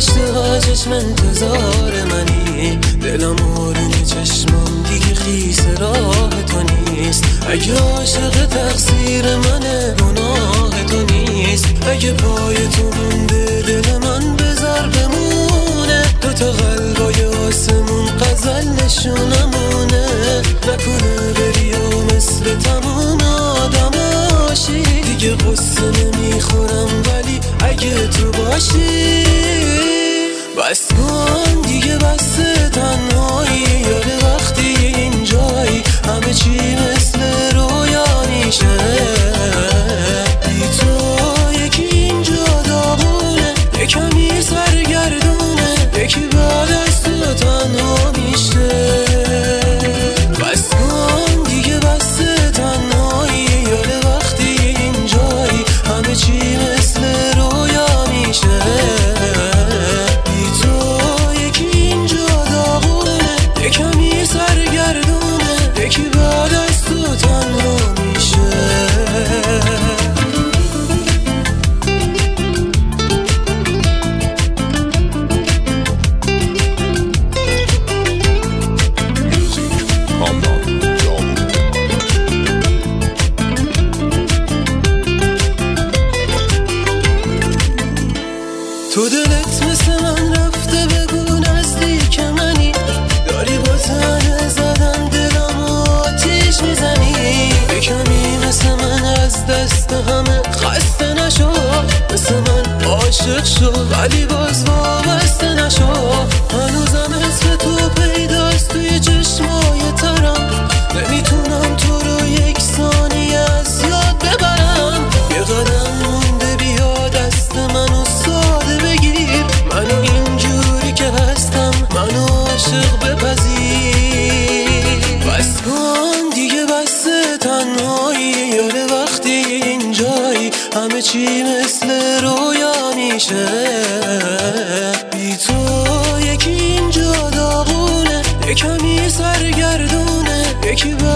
گذشته ها چشم انتظار منی، دلم آرون چشمم دیگه خیس راه تو نیست. اگه عاشق تقصیر منه گناه تو نیست. اگه پای تو مونده دل من بذار بمونه، دوتا قلبای آسمون غزل نشونمونه. نکنه بری و مثل تموم آدماشی، دیگه قصه نمیخورم ولی اگه تو باشی. بس کن دیگه، بس تنهایی، یاد وقتی اینجایی همه چی مثل رویا میشه. بی تو یکی اینجا داغونه، یکمی سرگردونه، یکی بعد از تو تنها میشه. بس کن دیگه، بس تنهایی، یاد وقتی اینجایی همه چی مثل رویا میشه. بی تو یکی اینجا داغونه، یکمی سرگردونه، یکی بعد از تو تنها میشه. تو دلت مثل من رفته، بگو نزدیک منی، داری با تنه زدن دلم آتیش میزنی. یکمی مثل من از دست همه خسته نشو، مثل من عاشق شو ولی باز وابسته نشو. هنوزم اسم تو پیداست توی چشمای ترم، نمیتونم تو رو یک ثانیه از یاد ببرم. یه قدم مونده، بیا دست منو ساده بگیر، منو اینجوری که هستم منو عاشق بپذیر. بس کن دیگه، بس تنهایی، یاد وقتی اینجایی همه چی مثل رویا میشه. بی تو یکی اینجا داغونه، یکمی سرگردونه، یکی